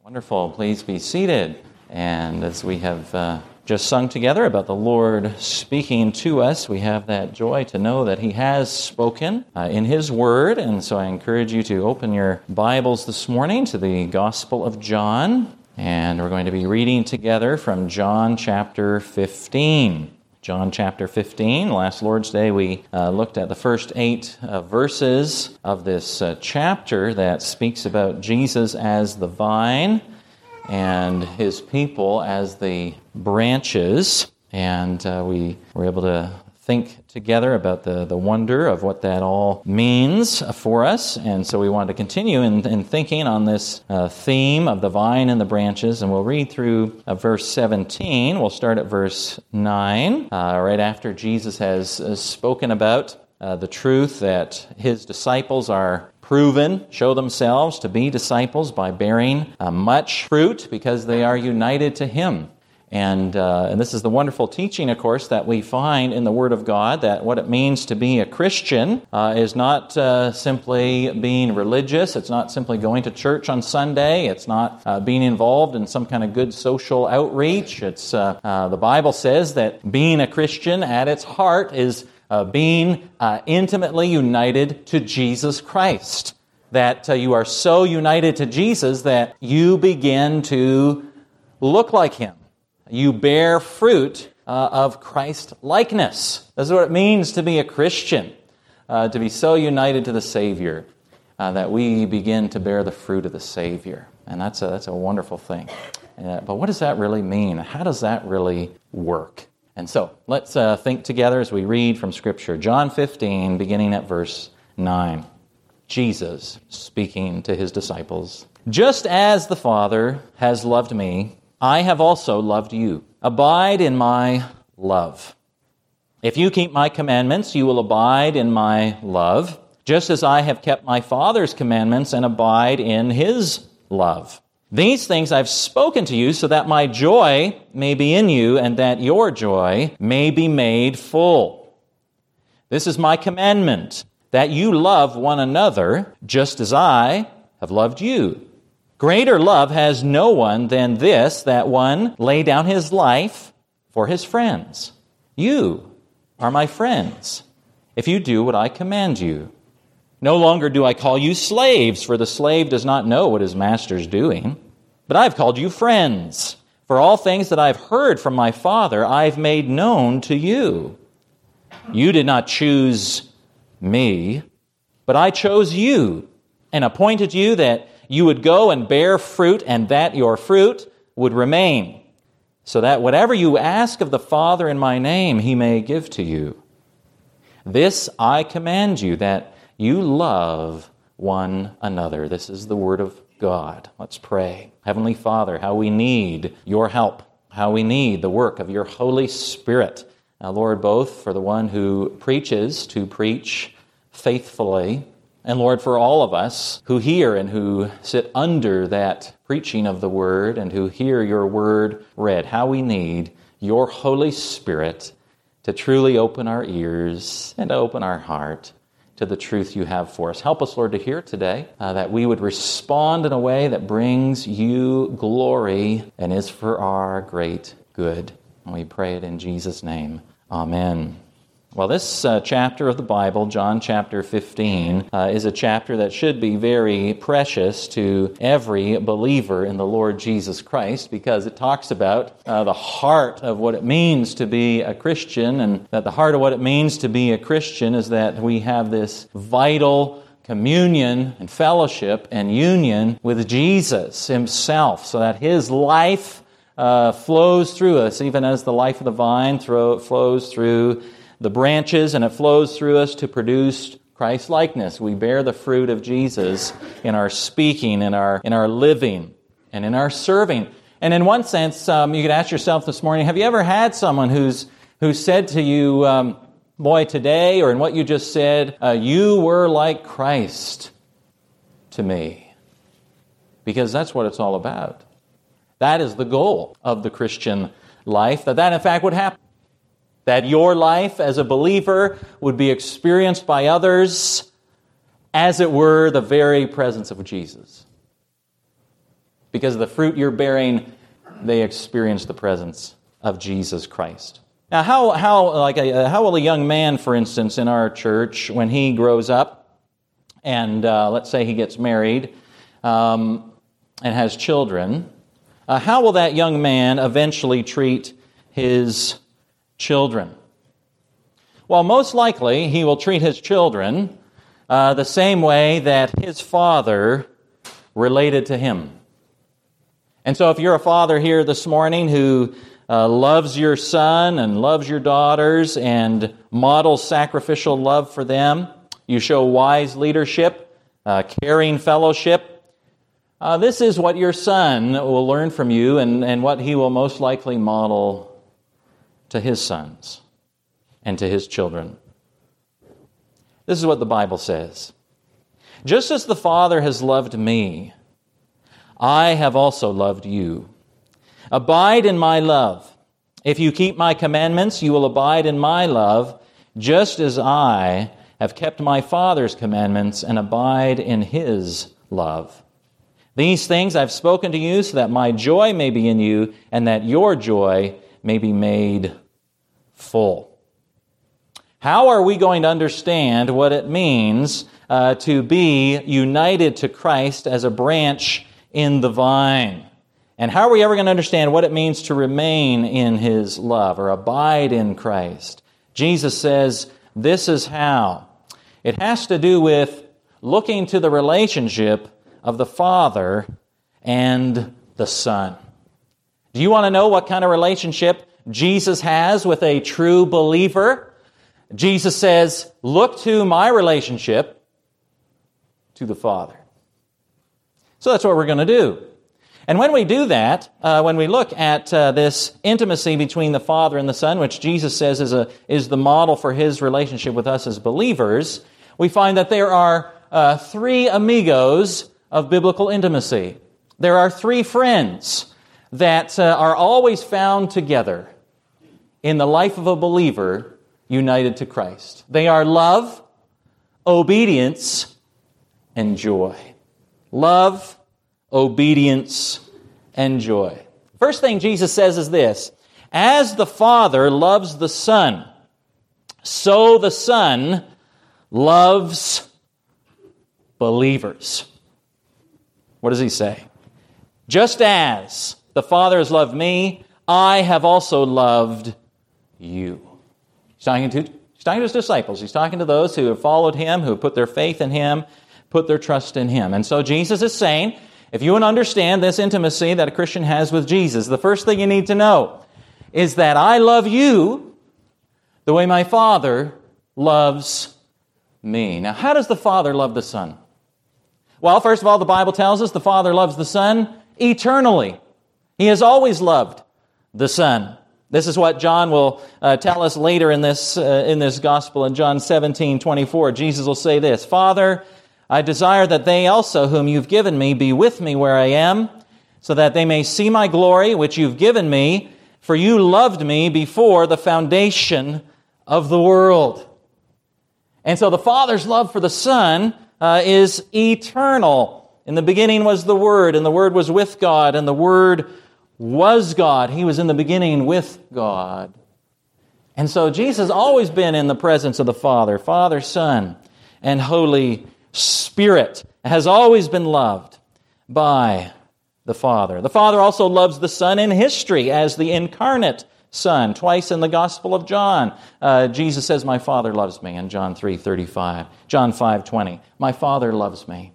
Wonderful. Please be seated. And as we have just sung together about the Lord speaking to us, we have that joy to know that He has spoken in His Word. And so I encourage you to open your Bibles this morning to the Gospel of John. And we're going to be reading together from John chapter 15. John chapter 15. Last Lord's Day we looked at the first 8 verses of this chapter that speaks about Jesus as the vine and His people as the branches. And we were able to think together about the wonder of what that all means for us. And so we want to continue in thinking on this theme of the vine and the branches. And we'll read through verse 17. We'll start at verse 9, right after Jesus has spoken about the truth that His disciples are show themselves to be disciples by bearing much fruit because they are united to Him. And this is the wonderful teaching, of course, that we find in the Word of God, that what it means to be a Christian is not simply being religious. It's not simply going to church on Sunday. It's not being involved in some kind of good social outreach. It's the Bible says that being a Christian at its heart is being intimately united to Jesus Christ. That you are so united to Jesus that you begin to look like Him. You bear fruit of Christ-likeness. That's what it means to be a Christian, to be so united to the Savior that we begin to bear the fruit of the Savior. And that's a wonderful thing. But what does that really mean? How does that really work? And so let's think together as we read from Scripture. John 15, beginning at verse 9. Jesus speaking to His disciples. Just as the Father has loved me, I have also loved you. Abide in my love. If you keep my commandments, you will abide in my love, just as I have kept my Father's commandments and abide in His love. These things I've spoken to you so that my joy may be in you and that your joy may be made full. This is my commandment, that you love one another just as I have loved you. Greater love has no one than this, that one lay down his life for his friends. You are my friends, if you do what I command you. No longer do I call you slaves, for the slave does not know what his master is doing. But I've called you friends, for all things that I've heard from my Father I've made known to you. You did not choose me, but I chose you and appointed you that you would go and bear fruit, and that your fruit would remain, so that whatever you ask of the Father in my name, He may give to you. This I command you, that you love one another. This is the Word of God. Let's pray. Heavenly Father, how we need your help, how we need the work of your Holy Spirit. Now, Lord, both for the one who preaches to preach faithfully, and Lord, for all of us who hear and who sit under that preaching of the Word and who hear your Word read, how we need your Holy Spirit to truly open our ears and open our heart to the truth you have for us. Help us, Lord, to hear today, that we would respond in a way that brings you glory and is for our great good. And we pray it in Jesus' name. Amen. Well, this chapter of the Bible, John chapter 15, is a chapter that should be very precious to every believer in the Lord Jesus Christ, because it talks about the heart of what it means to be a Christian, and that the heart of what it means to be a Christian is that we have this vital communion and fellowship and union with Jesus Himself, so that His life flows through us, even as the life of the vine flows through the branches, and it flows through us to produce Christ-likeness. We bear the fruit of Jesus in our speaking, in our living, and in our serving. And in one sense, you could ask yourself this morning, have you ever had someone who said to you, boy, today, or in what you just said, you were like Christ to me? Because that's what it's all about. That is the goal of the Christian life, that in fact would happen. That your life as a believer would be experienced by others as it were the very presence of Jesus. Because of the fruit you're bearing, they experience the presence of Jesus Christ. Now, how will a young man, for instance, in our church, when he grows up, and let's say he gets married and has children, how will that young man eventually treat his children? Well, most likely he will treat his children the same way that his father related to him. And so if you're a father here this morning who loves your son and loves your daughters and models sacrificial love for them, you show wise leadership, caring fellowship, this is what your son will learn from you and what he will most likely model to his sons and to his children. This is what the Bible says. Just as the Father has loved me, I have also loved you. Abide in my love. If you keep my commandments, you will abide in my love, just as I have kept my Father's commandments and abide in his love. These things I've spoken to you so that my joy may be in you and that your joy may be made full. How are we going to understand what it means to be united to Christ as a branch in the vine? And how are we ever going to understand what it means to remain in his love or abide in Christ? Jesus says this is how. It has to do with looking to the relationship of the Father and the Son. Do you want to know what kind of relationship Jesus has with a true believer? Jesus says, look to my relationship to the Father. So that's what we're going to do. And when we do that, when we look at this intimacy between the Father and the Son, which Jesus says is the model for his relationship with us as believers, we find that there are three amigos of biblical intimacy. There are three friends that are always found together in the life of a believer united to Christ. They are love, obedience, and joy. Love, obedience, and joy. First thing Jesus says is this: as the Father loves the Son, so the Son loves believers. What does he say? Just as the Father has loved me, I have also loved you. He's talking to his disciples. He's talking to those who have followed him, who have put their faith in him, put their trust in him. And so Jesus is saying, if you want to understand this intimacy that a Christian has with Jesus, the first thing you need to know is that I love you the way my Father loves me. Now, how does the Father love the Son? Well, first of all, the Bible tells us the Father loves the Son eternally. He has always loved the Son. This is what John will tell us later in this gospel in John 17:24. Jesus will say this: Father, I desire that they also whom you've given me be with me where I am, so that they may see my glory which you've given me, for you loved me before the foundation of the world. And so the Father's love for the Son is eternal. In the beginning was the Word, and the Word was with God, and the Word was God. He was in the beginning with God. And so Jesus has always been in the presence of the Father, Father, Son, and Holy Spirit, has always been loved by the Father. The Father also loves the Son in history as the incarnate Son. Twice in the Gospel of John, Jesus says, my Father loves me, in John 3:35. John 5:20, my Father loves me.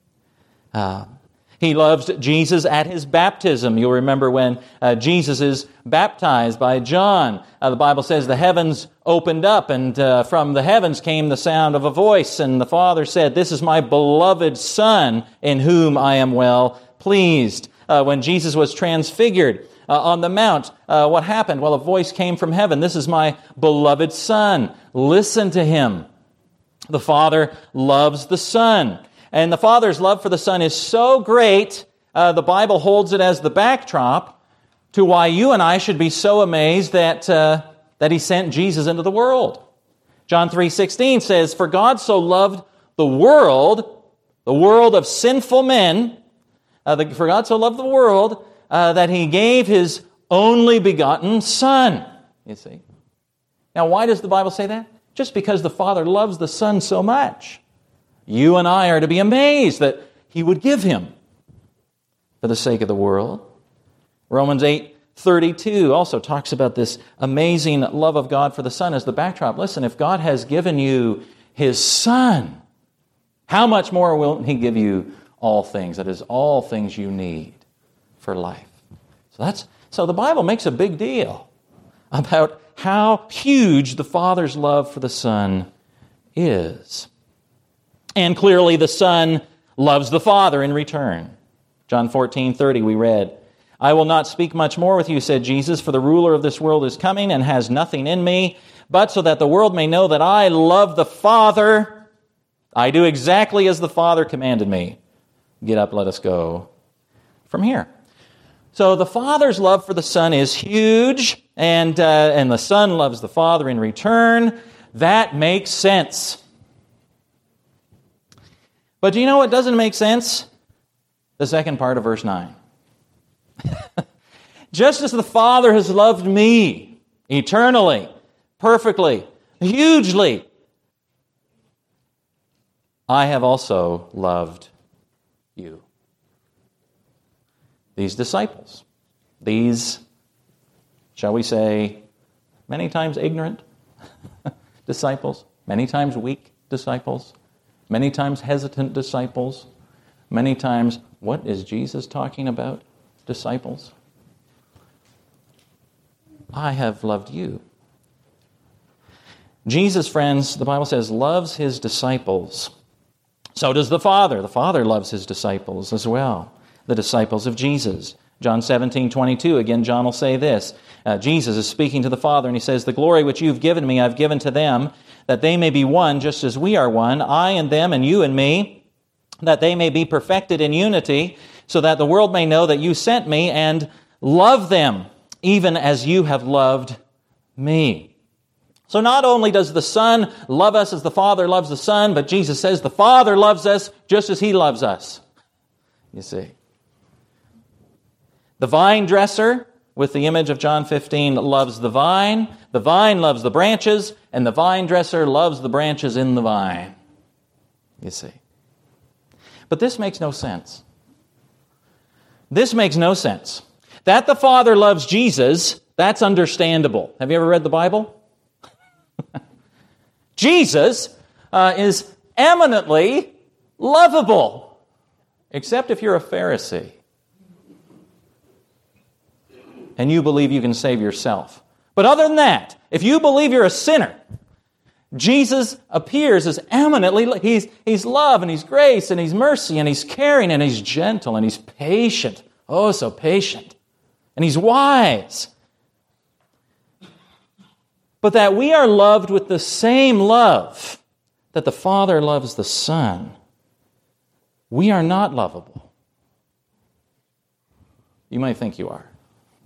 He loves Jesus at his baptism. You'll remember when Jesus is baptized by John. The Bible says the heavens opened up, and from the heavens came the sound of a voice, and the Father said, this is my beloved Son, in whom I am well pleased. When Jesus was transfigured on the mount, what happened? Well, a voice came from heaven. This is my beloved Son. Listen to him. The Father loves the Son. And the Father's love for the Son is so great, the Bible holds it as the backdrop to why you and I should be so amazed that He sent Jesus into the world. John 3:16 says, for God so loved the world of sinful men, For God so loved the world that He gave His only begotten Son. You see. Now, why does the Bible say that? Just because the Father loves the Son so much. You and I are to be amazed that He would give Him for the sake of the world. Romans 8:32 also talks about this amazing love of God for the Son as the backdrop. Listen, if God has given you His Son, how much more will He give you all things? That is, all things you need for life. So the Bible makes a big deal about how huge the Father's love for the Son is. And clearly the Son loves the Father in return. John 14:30 we read, I will not speak much more with you, said Jesus, for the ruler of this world is coming and has nothing in me, but so that the world may know that I love the Father, I do exactly as the Father commanded me. Get up, let us go from here. So the Father's love for the Son is huge, and the Son loves the Father in return. That makes sense. But do you know what doesn't make sense? The second part of verse 9. Just as the Father has loved me eternally, perfectly, hugely, I have also loved you. These disciples, these, shall we say, many times ignorant disciples, many times weak disciples, many times hesitant disciples, many times, what is Jesus talking about, disciples? I have loved you. Jesus, friends, the Bible says, loves His disciples. So does the Father. The Father loves His disciples as well, the disciples of Jesus. John 17:22, again, John will say this. Jesus is speaking to the Father, and He says, the glory which you've given me, I've given to them, that they may be one, just as we are one, I and them and you and me, that they may be perfected in unity, so that the world may know that you sent me and love them, even as you have loved me. So not only does the Son love us as the Father loves the Son, but Jesus says the Father loves us just as He loves us. You see. The vine dresser, with the image of John 15, loves the vine loves the branches, and the vine dresser loves the branches in the vine. You see. But this makes no sense. This makes no sense. That the Father loves Jesus, that's understandable. Have you ever read the Bible? Jesus is eminently lovable, except if you're a Pharisee and you believe you can save yourself. But other than that, if you believe you're a sinner, Jesus appears as eminently, he's love and He's grace and He's mercy and He's caring and He's gentle and He's patient. Oh, so patient. And He's wise. But that we are loved with the same love that the Father loves the Son, we are not lovable. You might think you are.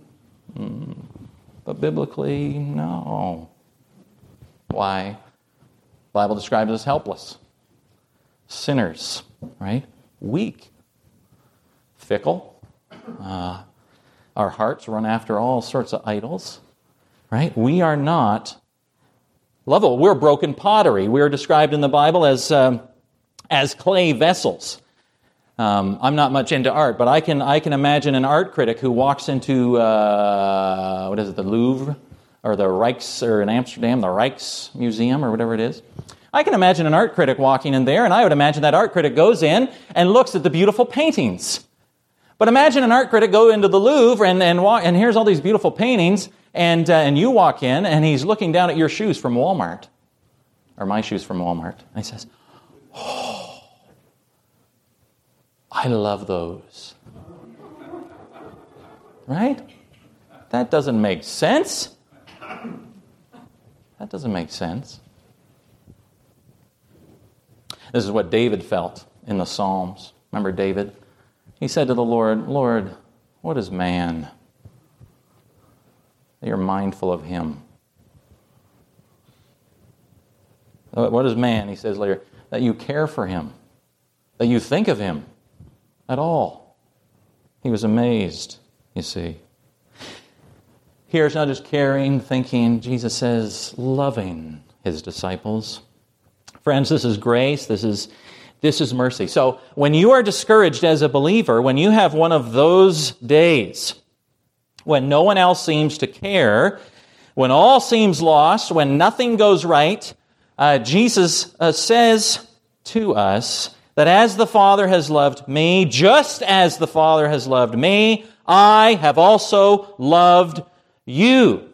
But biblically, no. Why? The Bible describes us as helpless, sinners, right? Weak, fickle. Our hearts run after all sorts of idols, right? We are not lovable. We're broken pottery. We are described in the Bible as clay vessels. I'm not much into art, but I can imagine an art critic who walks into the Louvre or the Rijks, or in Amsterdam, the Rijksmuseum or whatever it is. I can imagine an art critic walking in there, and I would imagine that art critic goes in and looks at the beautiful paintings. But imagine an art critic go into the Louvre and here's all these beautiful paintings, and you walk in and he's looking down at your shoes from Walmart, or my shoes from Walmart, and he says, "Oh, I love those." Right? That doesn't make sense. That doesn't make sense. This is what David felt in the Psalms. Remember David? He said to the Lord, "Lord, what is man that you're mindful of him? What is man," he says later, "that you care for him, that you think of him at all?" He was amazed, you see. Here it's not just caring, thinking. Jesus says loving his disciples. Friends, this is grace. This is mercy. So when you are discouraged as a believer, when you have one of those days when no one else seems to care, when all seems lost, when nothing goes right, Jesus says to us that as the Father has loved me, just as the Father has loved me, I have also loved you.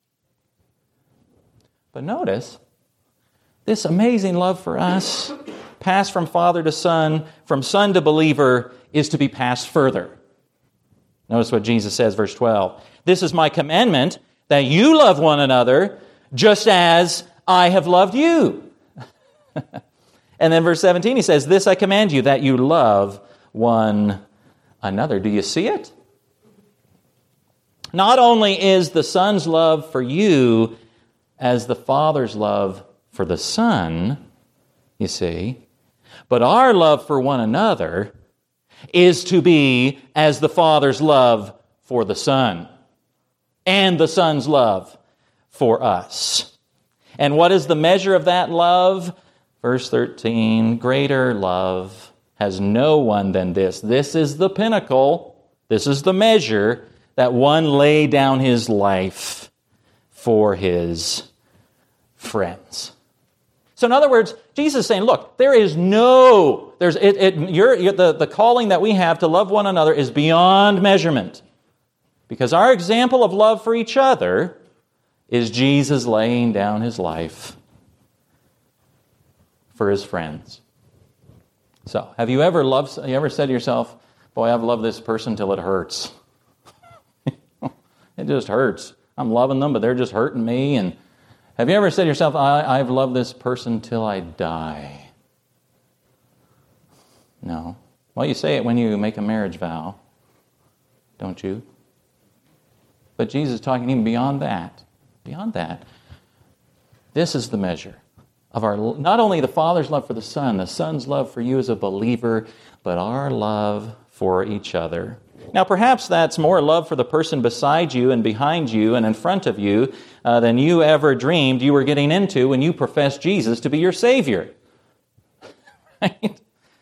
But notice, this amazing love for us, passed from father to son, from son to believer, is to be passed further. Notice what Jesus says, verse 12. This is my commandment, that you love one another, just as I have loved you. And then verse 17, he says, this I command you, that you love one another. Do you see it? Not only is the Son's love for you as the Father's love for the Son, you see, but our love for one another is to be as the Father's love for the Son and the Son's love for us. And what is the measure of that love? Verse 13, greater love has no one than this. This is the pinnacle. This is the measure, that one lay down his life for his friends. So in other words, Jesus is saying, look, the calling that we have to love one another is beyond measurement. Because our example of love for each other is Jesus laying down his life for his friends. So, have you ever said to yourself, boy, I've loved this person till it hurts. It just hurts. I'm loving them, but they're just hurting me. And have you ever said to yourself, I've loved this person till I die? No. Well, you say it when you make a marriage vow, don't you? But Jesus is talking even beyond that. Beyond that. This is the measure of our, not only the Father's love for the Son's love for you as a believer, but our love for each other. Now, perhaps that's more love for the person beside you and behind you and in front of you than you ever dreamed you were getting into when you professed Jesus to be your Savior. Right?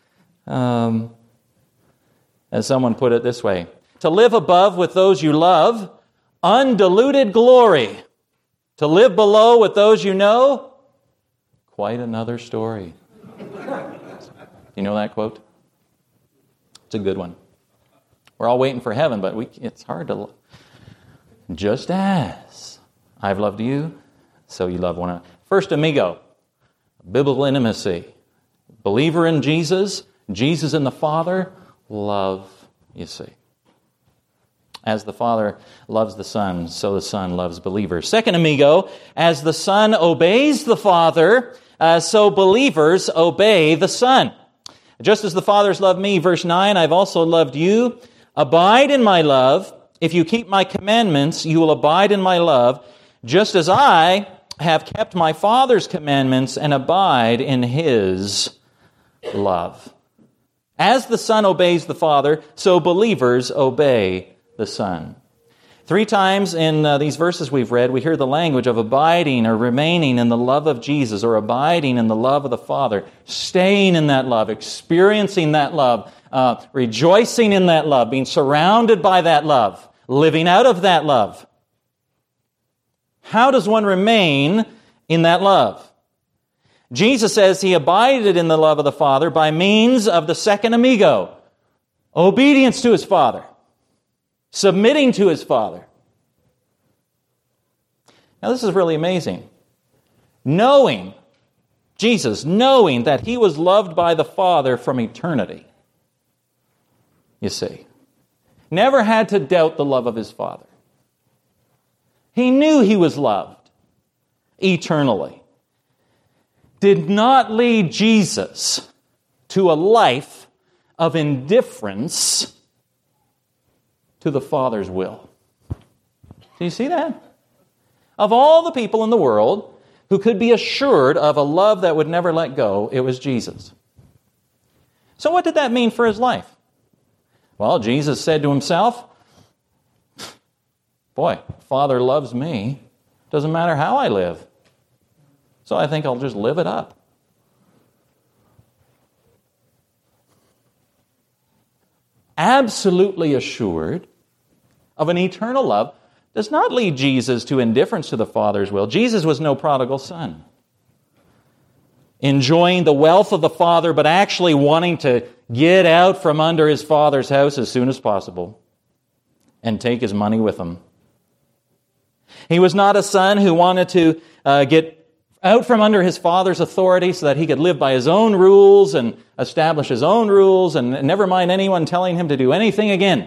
As someone put it this way, to live above with those you love, undiluted glory. To live below with those you know, quite another story. You know that quote? It's a good one. We're all waiting for heaven, but it's hard to... Just as I've loved you, so you love one another. First amigo, biblical intimacy. Believer in Jesus, Jesus in the Father, love, you see. As the Father loves the Son, so the Son loves believers. Second amigo, as the Son obeys the Father, so believers obey the Son. Just as the Father's loved me, verse 9, I've also loved you. Abide in my love. If you keep my commandments, you will abide in my love, just as I have kept my Father's commandments and abide in his love. As the Son obeys the Father, so believers obey the Son. 3 times in these verses we've read, we hear the language of abiding or remaining in the love of Jesus, or abiding in the love of the Father, staying in that love, experiencing that love, rejoicing in that love, being surrounded by that love, living out of that love. How does one remain in that love? Jesus says he abided in the love of the Father by means of the second amigo, obedience to his Father. Submitting to his Father. Now this is really amazing. Jesus knowing that he was loved by the Father from eternity. You see. Never had to doubt the love of his Father. He knew he was loved eternally. Did not lead Jesus to a life of indifference to the Father's will. Do you see that? Of all the people in the world who could be assured of a love that would never let go, it was Jesus. So what did that mean for his life? Well, Jesus said to himself, boy, Father loves me. Doesn't matter how I live. So I think I'll just live it up. Absolutely assured of an eternal love does not lead Jesus to indifference to the Father's will. Jesus was no prodigal son, enjoying the wealth of the Father, but actually wanting to get out from under his Father's house as soon as possible and take his money with him. He was not a son who wanted to get out from under his Father's authority so that he could live by his own rules and establish his own rules and never mind anyone telling him to do anything again.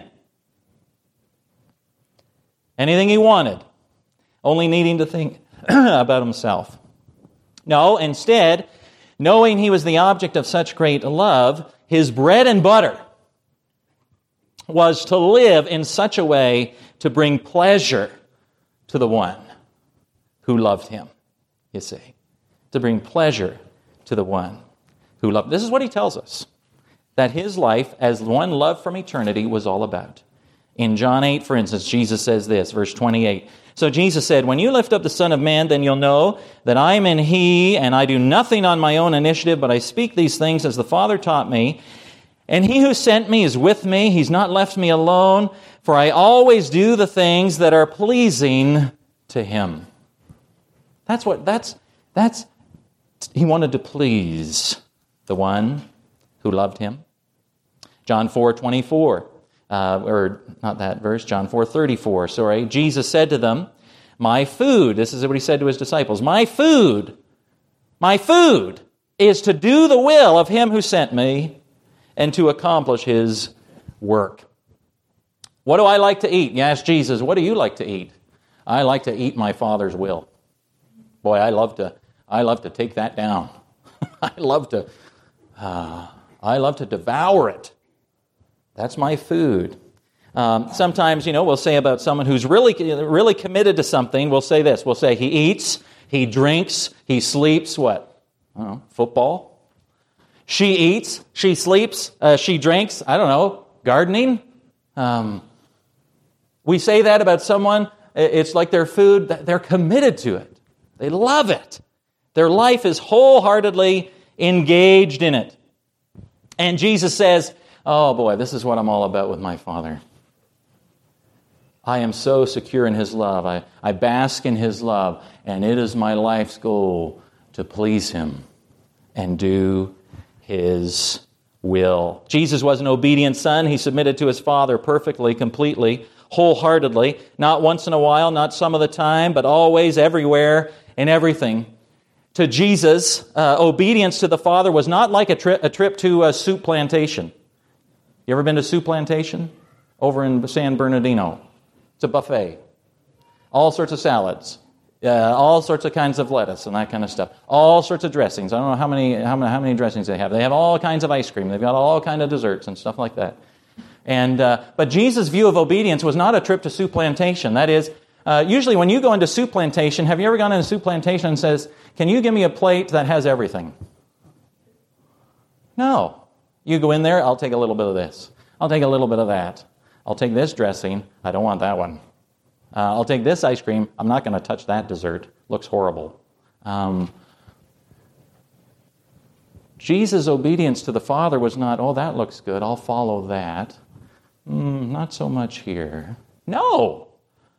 Anything he wanted, only needing to think about himself. No, instead, knowing he was the object of such great love, his bread and butter was to live in such a way to bring pleasure to the one who loved him, you see. To bring pleasure to the one who loved. This is what he tells us, that his life as one loved from eternity was all about. In John 8, for instance, Jesus says this, verse 28. So Jesus said, when you lift up the Son of Man, then you'll know that I am in He, and I do nothing on my own initiative, but I speak these things as the Father taught me. And He who sent me is with me. He's not left me alone, for I always do the things that are pleasing to Him. He wanted to please the one who loved Him. John 4:24. Or not that verse, John 4:34, Jesus said to them, my food, this is what he said to his disciples, my food is to do the will of him who sent me and to accomplish his work. What do I like to eat? You ask Jesus, what do you like to eat? I like to eat my Father's will. Boy, I love to take that down. I love to devour it. That's my food. Sometimes, we'll say about someone who's really committed to something, we'll say this. We'll say he eats, he drinks, he sleeps, what? I don't know, football? She eats, she sleeps, she drinks, I don't know, gardening? We say that about someone, it's like their food, they're committed to it. They love it. Their life is wholeheartedly engaged in it. And Jesus says, oh boy, this is what I'm all about with my Father. I am so secure in His love. I bask in His love, and it is my life's goal to please Him and do His will. Jesus was an obedient son. He submitted to His Father perfectly, completely, wholeheartedly, not once in a while, not some of the time, but always, everywhere, in everything. To Jesus, obedience to the Father was not like a trip to a soup plantation. You ever been to Soup Plantation? Over in San Bernardino. It's a buffet. All sorts of salads. All sorts of kinds of lettuce and that kind of stuff. All sorts of dressings. I don't know how many dressings they have. They have all kinds of ice cream. They've got all kinds of desserts and stuff like that. And but Jesus' view of obedience was not a trip to Soup Plantation. That is, usually when you go into Soup Plantation, have you ever gone into Soup Plantation and says, can you give me a plate that has everything? No. You go in there, I'll take a little bit of this. I'll take a little bit of that. I'll take this dressing. I don't want that one. I'll take this ice cream. I'm not going to touch that dessert. Looks horrible. Jesus' obedience to the Father was not, oh, that looks good. I'll follow that. Not so much here. No.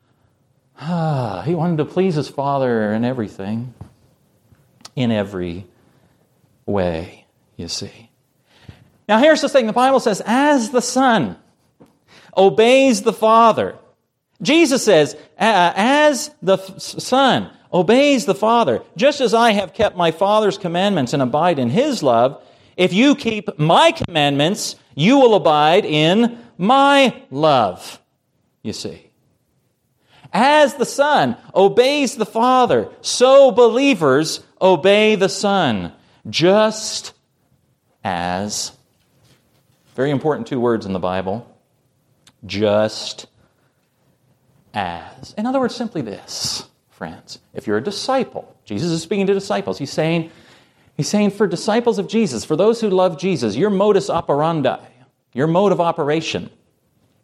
He wanted to please His Father in everything. In every way, you see. Now here's the thing, the Bible says, as the Son obeys the Father. Jesus says, as the Son obeys the Father, just as I have kept my Father's commandments and abide in His love, if you keep my commandments, you will abide in my love, you see. As the Son obeys the Father, so believers obey the Son, just as. Very important two words in the Bible. Just as. In other words, simply this, friends. If you're a disciple, Jesus is speaking to disciples. He's saying for disciples of Jesus, for those who love Jesus, your modus operandi, your mode of operation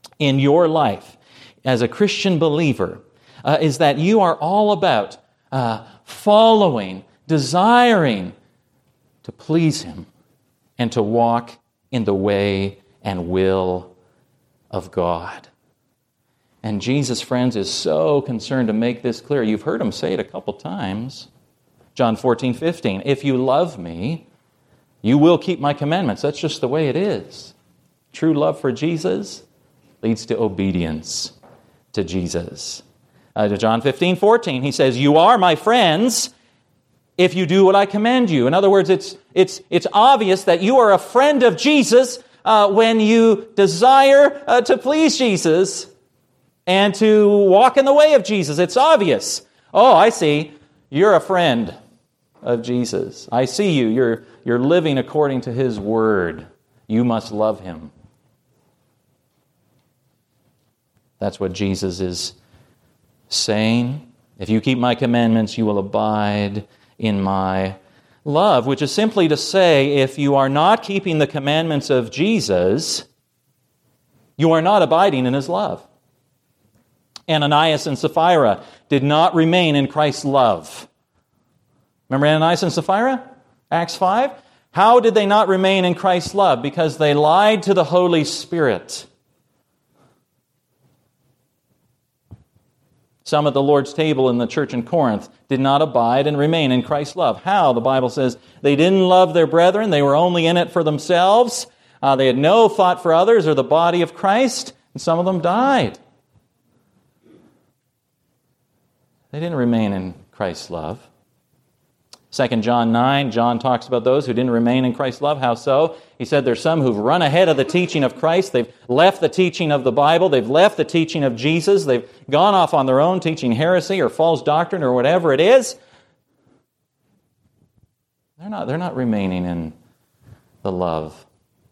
in your life as a Christian believer is that you are all about following, desiring to please Him and to walk in the way and will of God. And Jesus, friends, is so concerned to make this clear. You've heard Him say it a couple times. John 14:15, if you love me, you will keep my commandments. That's just the way it is. True love for Jesus leads to obedience to Jesus. John 15:14, He says, you are my friends if you do what I command you. In other words, it's obvious that you are a friend of Jesus when you desire to please Jesus and to walk in the way of Jesus. It's obvious. Oh, I see. You're a friend of Jesus. I see you. You're living according to His word. You must love Him. That's what Jesus is saying. If you keep my commandments, you will abide in my love, which is simply to say, if you are not keeping the commandments of Jesus, you are not abiding in His love. Ananias and Sapphira did not remain in Christ's love. Remember Ananias and Sapphira? Acts 5? How did they not remain in Christ's love? Because they lied to the Holy Spirit. Some at the Lord's table in the church in Corinth did not abide and remain in Christ's love. How? The Bible says they didn't love their brethren. They were only in it for themselves. They had no thought for others or the body of Christ. And some of them died. They didn't remain in Christ's love. 2 John 9, John talks about those who didn't remain in Christ's love. How so? He said there's some who've run ahead of the teaching of Christ. They've left the teaching of the Bible. They've left the teaching of Jesus. They've gone off on their own teaching heresy or false doctrine or whatever it is. They're not remaining in the love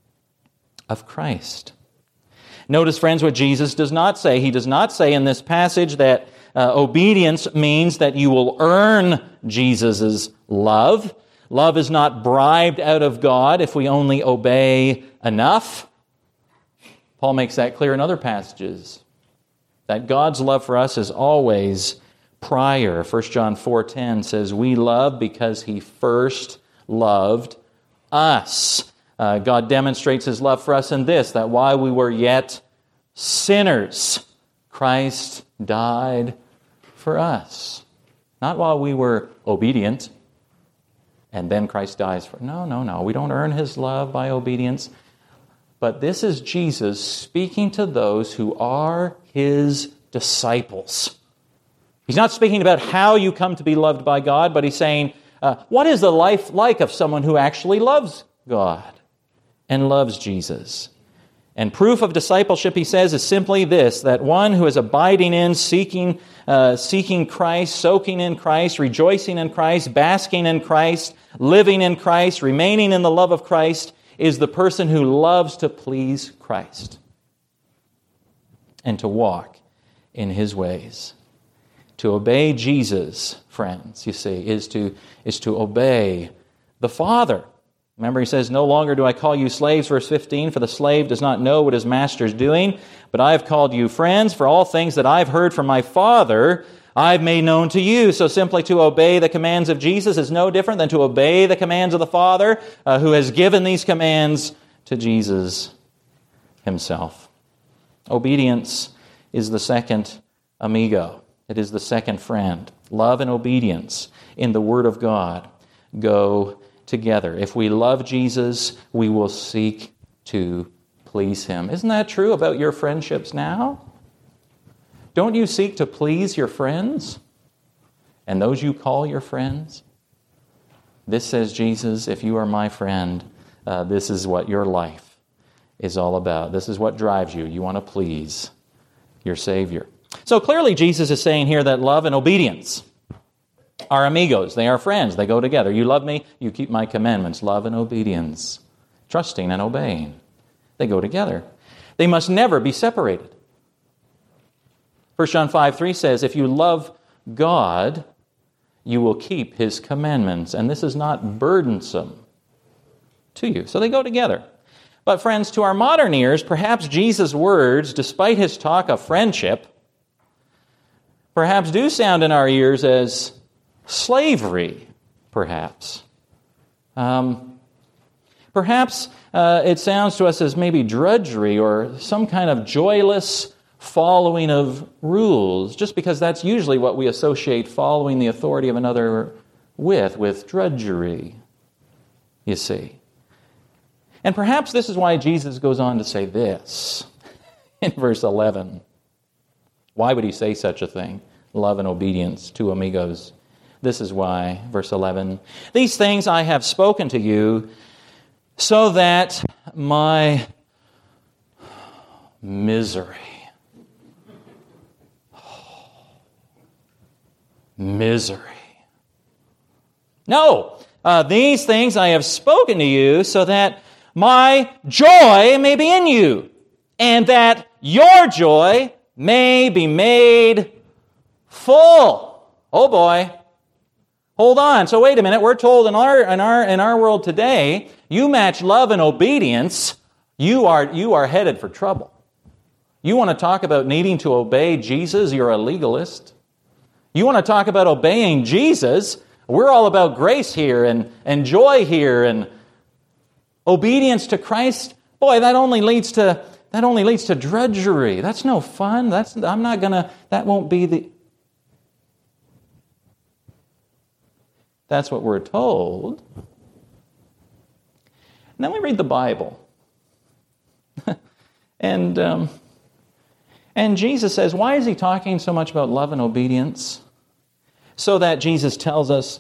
of Christ. Notice, friends, what Jesus does not say. He does not say in this passage that obedience means that you will earn Jesus' love. Love is not bribed out of God if we only obey enough. Paul makes that clear in other passages, that God's love for us is always prior. 1 John 4:10 says, we love because He first loved us. God demonstrates His love for us in this, that while we were yet sinners, Christ died for us. Not while we were obedient, and then Christ dies for... No. We don't earn His love by obedience. But this is Jesus speaking to those who are His disciples. He's not speaking about how you come to be loved by God, but He's saying, what is the life like of someone who actually loves God and loves Jesus? And proof of discipleship, he says, is simply this, that one who is abiding in, seeking Christ, soaking in Christ, rejoicing in Christ, basking in Christ, living in Christ, remaining in the love of Christ, is the person who loves to please Christ and to walk in His ways. To obey Jesus, friends, you see, is to obey the Father. Remember, he says, no longer do I call you slaves, verse 15, for the slave does not know what his master is doing, but I have called you friends, for all things that I've heard from my Father, I've made known to you. So simply to obey the commands of Jesus is no different than to obey the commands of the Father, who has given these commands to Jesus Himself. Obedience is the second amigo. It is the second friend. Love and obedience in the Word of God go together. If we love Jesus, we will seek to please Him. Isn't that true about your friendships now? Don't you seek to please your friends and those you call your friends? This says Jesus, if you are my friend, this is what your life is all about. This is what drives you. You want to please your Savior. So clearly Jesus is saying here that love and obedience are amigos. They are friends. They go together. You love me, you keep my commandments. Love and obedience. Trusting and obeying. They go together. They must never be separated. 1 John 5:3 says, if you love God, you will keep His commandments. And this is not burdensome to you. So they go together. But friends, to our modern ears, perhaps Jesus' words, despite his talk of friendship, perhaps do sound in our ears as slavery, perhaps. Perhaps it sounds to us as maybe drudgery or some kind of joyless following of rules, just because that's usually what we associate following the authority of another with drudgery, you see. And perhaps this is why Jesus goes on to say this in verse 11. Why would he say such a thing? Love and obedience, two amigos. This is why, verse 11. These things I have spoken to you so that my misery. No, these things I have spoken to you so that my joy may be in you, and that your joy may be made full. Oh boy. Hold on. So wait a minute. We're told in our world today, you match love and obedience, you are headed for trouble. You want to talk about needing to obey Jesus, you're a legalist. You want to talk about obeying Jesus, we're all about grace here and joy here and obedience to Christ. Boy, that only leads to drudgery. That's no fun. That won't be the... That's what we're told. And then we read the Bible. And Jesus says, why is he talking so much about love and obedience? So that Jesus tells us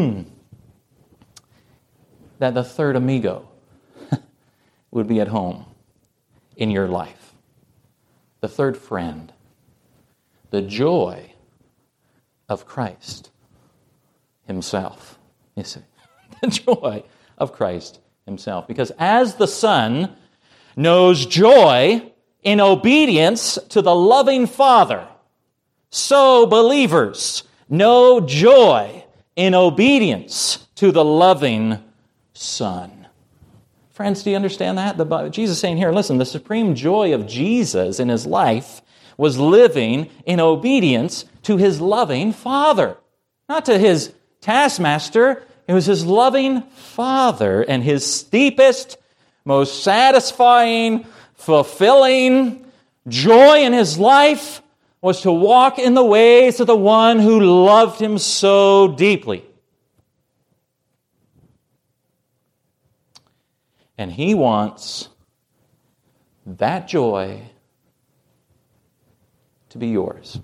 that the third amigo would be at home in your life. The third friend. The joy of Christ himself. You see, the joy of Christ himself. Because as the Son knows joy in obedience to the loving Father, so believers know joy in obedience to the loving Son. Friends, do you understand that? Jesus is saying here, listen, the supreme joy of Jesus in his life was living in obedience to his loving Father. Not to his taskmaster, it was his loving Father, and his deepest, most satisfying, fulfilling joy in his life was to walk in the ways of the one who loved him so deeply. And he wants that joy to be yours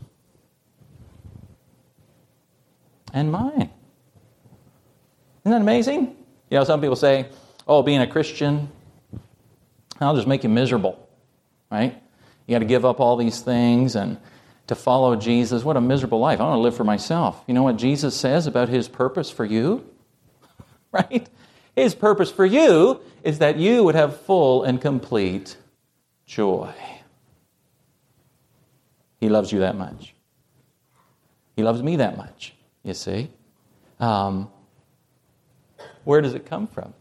and mine. Isn't that amazing? You know, some people say, oh, being a Christian, that'll just make you miserable, right? You got to give up all these things and to follow Jesus. What a miserable life. I want to live for myself. You know what Jesus says about his purpose for you? Right? His purpose for you is that you would have full and complete joy. He loves you that much. He loves me that much, you see. Where does it come from?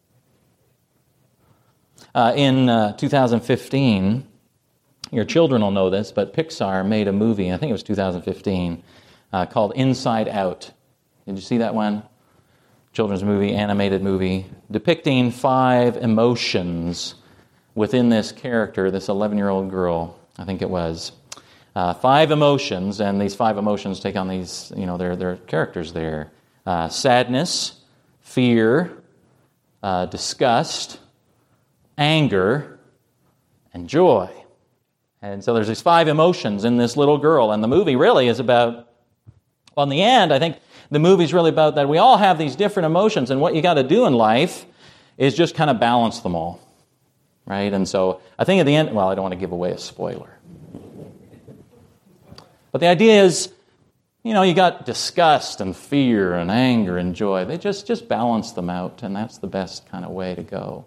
In 2015, your children will know this, but Pixar made a movie, I think it was 2015, called Inside Out. Did you see that one? Children's movie, animated movie, depicting 5 emotions within this character, this 11-year-old girl, I think it was. 5 emotions, and these 5 emotions take on these, their characters there. Sadness, fear, disgust, anger, and joy. And so there's these 5 emotions in this little girl, and the movie really is about, well, in the end, I think the movie's really about that we all have these different emotions, and what you got to do in life is just kind of balance them all, right? And so I think at the end, well, I don't want to give away a spoiler. But the idea is, you got disgust and fear and anger and joy. They just balance them out, and that's the best kind of way to go.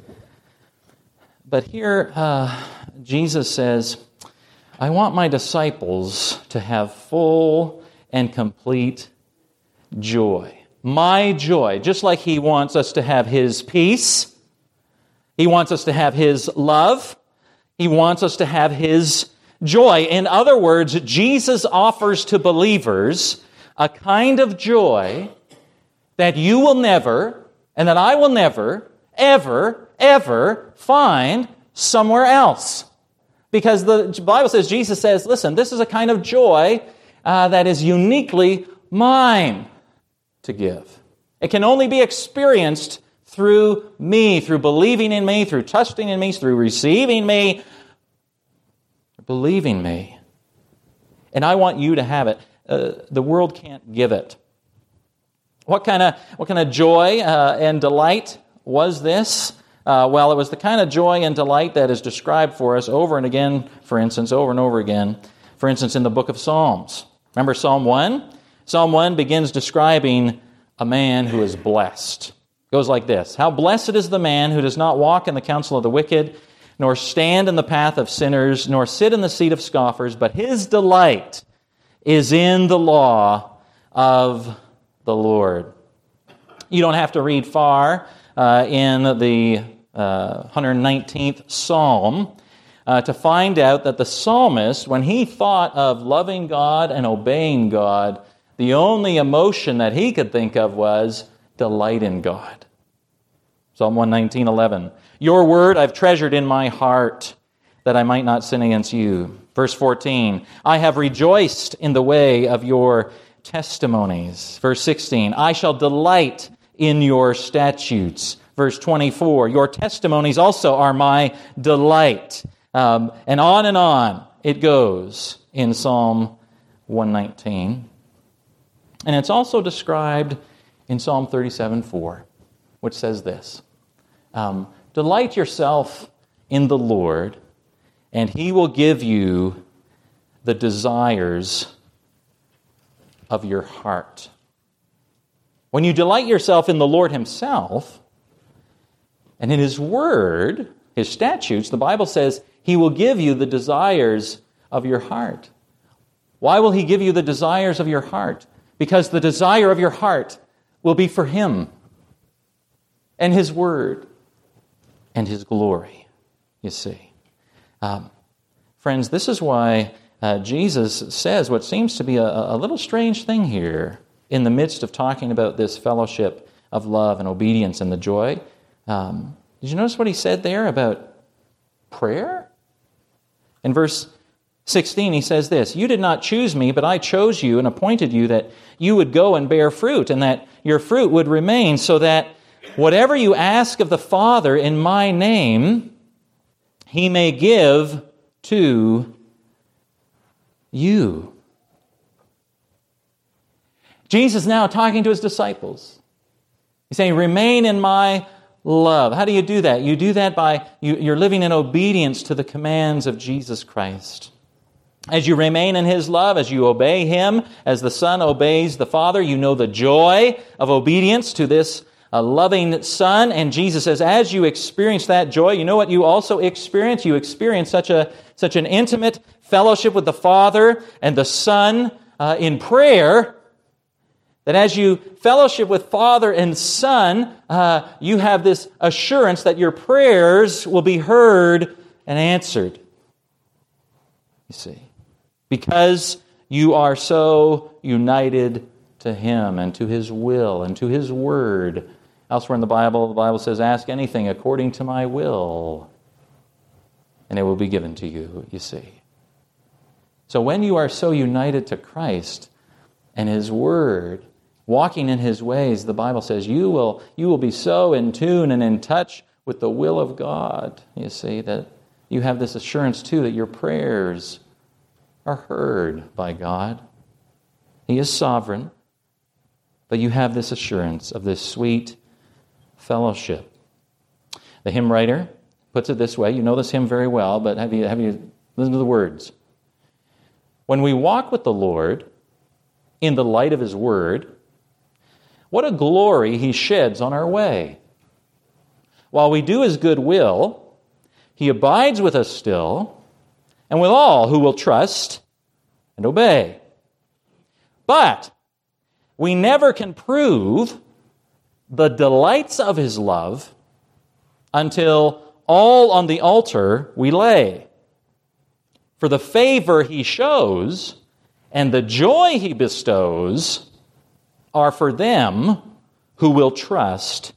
But here, Jesus says, I want my disciples to have full and complete joy. My joy, just like he wants us to have his peace, He wants us to have His love. He wants us to have His joy. In other words, Jesus offers to believers a kind of joy that you will never, and that I will never, ever find somewhere else. Because the Bible says, Jesus says, listen, this is a kind of joy that is uniquely mine to give. It can only be experienced through me, through believing in me, through trusting in me, through receiving me, believing me. And I want you to have it. The world can't give it. What kind of joy and delight was this? Well, it was the kind of joy and delight that is described for us over and again, for instance, over and over again. For instance, in the book of Psalms. Remember Psalm 1? Psalm 1 begins describing a man who is blessed. It goes like this: How blessed is the man who does not walk in the counsel of the wicked, nor stand in the path of sinners, nor sit in the seat of scoffers, but his delight is in the law of the Lord. You don't have to read far in the 119th Psalm to find out that the psalmist, when he thought of loving God and obeying God, the only emotion that he could think of was delight in God. Psalm 119:11. Your word I've treasured in my heart, that I might not sin against you. Verse 14. I have rejoiced in the way of your testimonies. Verse 16. I shall delight in your statutes. Verse 24. Your testimonies also are my delight. And on it goes in Psalm 119. And it's also described in Psalm 37:4, which says this: Delight yourself in the Lord, and He will give you the desires of your heart. When you delight yourself in the Lord Himself, and in His Word, His statutes, the Bible says He will give you the desires of your heart. Why will He give you the desires of your heart? Because the desire of your heart will be for Him and His Word and His glory, you see. Friends, this is why Jesus says what seems to be a little strange thing here in the midst of talking about this fellowship of love and obedience and the joy. Did you notice what He said there about prayer? In verse 16, He says this: You did not choose me, but I chose you and appointed you that you would go and bear fruit, and that your fruit would remain, so that whatever you ask of the Father in my name, He may give to you. Jesus now talking to His disciples. He's saying, remain in my love. How do you do that? You do that by you're living in obedience to the commands of Jesus Christ. As you remain in His love, as you obey Him, as the Son obeys the Father, you know the joy of obedience to this loving Son. And Jesus says, as you experience that joy, you know what you also experience? You experience such an intimate fellowship with the Father and the Son in prayer, that as you fellowship with Father and Son, you have this assurance that your prayers will be heard and answered. You see, because you are so united to Him and to His will and to His Word. Elsewhere in the Bible says, ask anything according to my will, and it will be given to you, you see. So when you are so united to Christ and His Word, walking in His ways, the Bible says you will be so in tune and in touch with the will of God, you see, that you have this assurance too that your prayers are heard by God. He is sovereign, but you have this assurance of this sweet fellowship. The hymn writer puts it this way. You know this hymn very well, but have you listened to the words? When we walk with the Lord in the light of His Word, what a glory He sheds on our way. While we do His good will, He abides with us still, and with all who will trust and obey. But we never can prove the delights of His love until all on the altar we lay. For the favor he shows and the joy he bestows are for them who will trust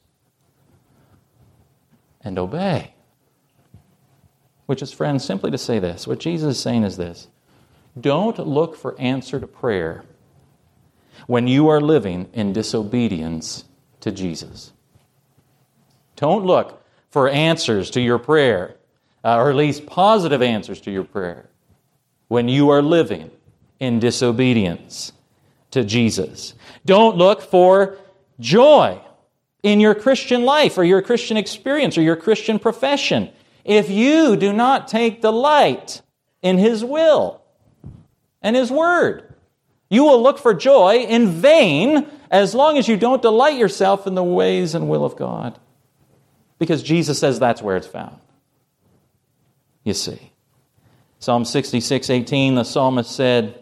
and obey. Which is, friends, simply to say this. What Jesus is saying is this. Don't look for answer to prayer when you are living in disobedience to Jesus. Don't look for answers to your prayer, or at least positive answers to your prayer, when you are living in disobedience to Jesus. Don't look for joy in your Christian life or your Christian experience or your Christian profession if you do not take delight in His will and His Word. You will look for joy in vain as long as you don't delight yourself in the ways and will of God. Because Jesus says that's where it's found. You see. Psalm 66:18, the psalmist said,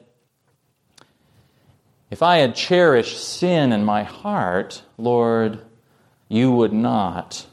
"If I had cherished sin in my heart, Lord, you would not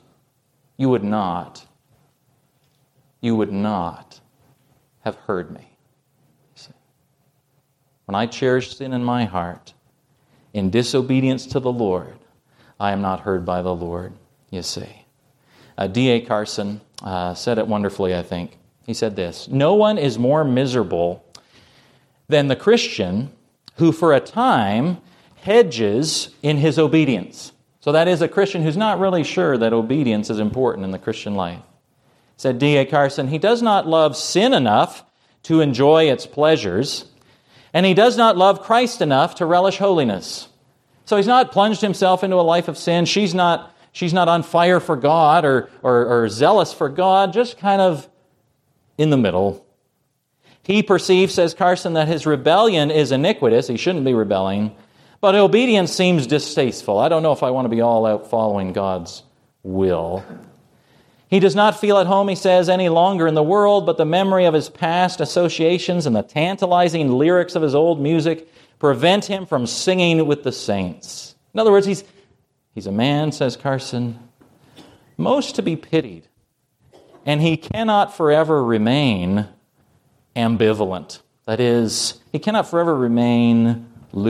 have heard me." See? When I cherish sin in my heart, in disobedience to the Lord, I am not heard by the Lord, you see. D.A. Carson said it wonderfully, I think. He said this, "No one is more miserable than the Christian who for a time hedges in his obedience." So that is a Christian who's not really sure that obedience is important in the Christian life. Said D.A. Carson, "He does not love sin enough to enjoy its pleasures, and he does not love Christ enough to relish holiness." So he's not plunged himself into a life of sin. She's not on fire for God or zealous for God, just kind of in the middle. He perceives, says Carson, that his rebellion is iniquitous. He shouldn't be rebelling. But obedience seems distasteful. I don't know if I want to be all out following God's will. He does not feel at home, he says, any longer in the world, but the memory of his past associations and the tantalizing lyrics of his old music prevent him from singing with the saints. In other words, he's a man, says Carson, most to be pitied, and he cannot forever remain ambivalent. That is, he cannot forever remain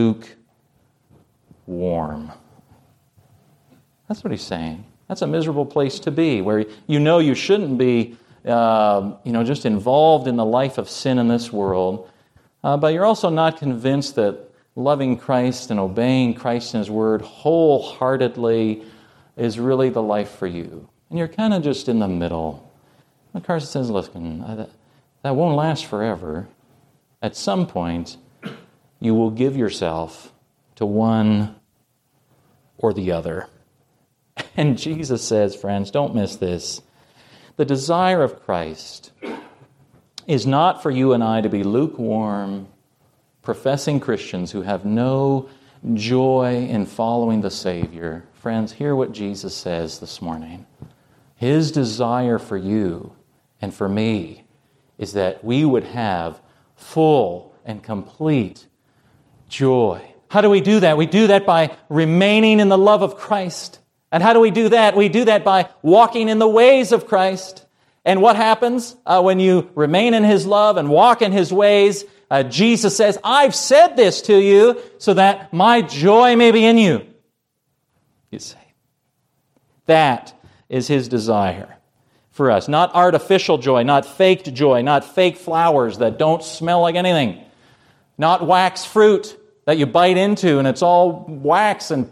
lukewarm. That's what he's saying. That's a miserable place to be, where you know you shouldn't be, just involved in the life of sin in this world, but you're also not convinced that loving Christ and obeying Christ and His Word wholeheartedly is really the life for you. And you're kind of just in the middle. And Carson says, listen, that won't last forever. At some point, you will give yourself to one or the other. And Jesus says, friends, don't miss this. The desire of Christ is not for you and I to be lukewarm, professing Christians who have no joy in following the Savior. Friends, hear what Jesus says this morning. His desire for you and for me is that we would have full and complete joy. How do we do that? We do that by remaining in the love of Christ. And how do we do that? We do that by walking in the ways of Christ. And what happens when you remain in His love and walk in His ways? Jesus says, I've said this to you so that my joy may be in you. You see, that is His desire for us. Not artificial joy, not faked joy, not fake flowers that don't smell like anything. Not wax fruit that you bite into and it's all wax and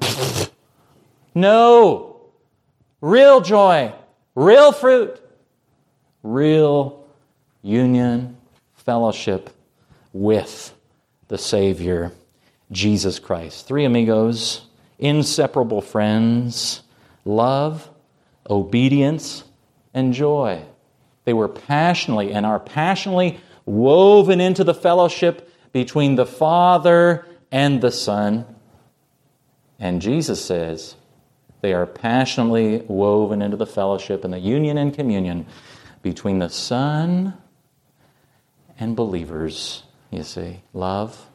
no. Real joy, real fruit, real union, fellowship with the Savior, Jesus Christ. Three amigos, inseparable friends, love, obedience, and joy. They were passionately and are passionately woven into the fellowship between the Father and the Son. And Jesus says they are passionately woven into the fellowship and the union and communion between the Son and believers. You see, love,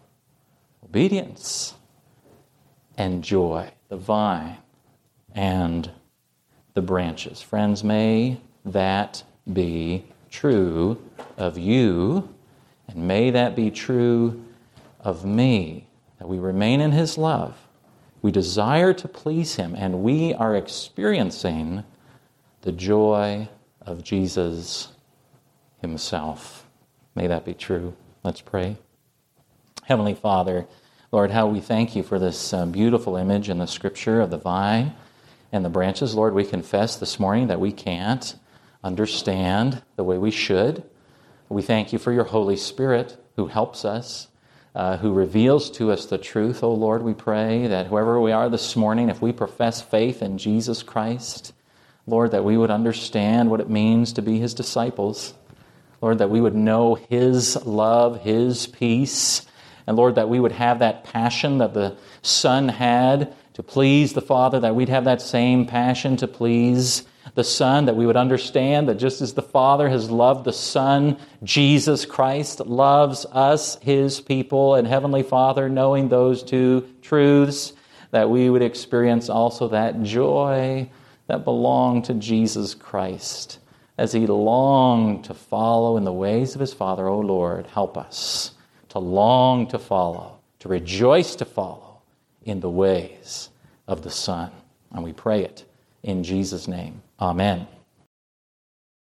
obedience, and joy, the vine and the branches. Friends, may that be true of you, and may that be true of me, that we remain in His love. We desire to please Him, and we are experiencing the joy of Jesus Himself. May that be true. Let's pray. Heavenly Father, Lord, how we thank You for this beautiful image in the Scripture of the vine and the branches. Lord, we confess this morning that we can't understand the way we should. We thank You for Your Holy Spirit who helps us, who reveals to us the truth. Oh Lord, we pray that whoever we are this morning, if we profess faith in Jesus Christ, Lord, that we would understand what it means to be His disciples. Lord, that we would know His love, His peace, and Lord, that we would have that passion that the Son had to please the Father, that we'd have that same passion to please the Son, that we would understand that just as the Father has loved the Son, Jesus Christ loves us, His people, and Heavenly Father, knowing those two truths, that we would experience also that joy that belonged to Jesus Christ as He longed to follow in the ways of His Father. Oh Lord, help us to long to follow, to rejoice to follow in the ways of the Son. And we pray it in Jesus' name. Amen.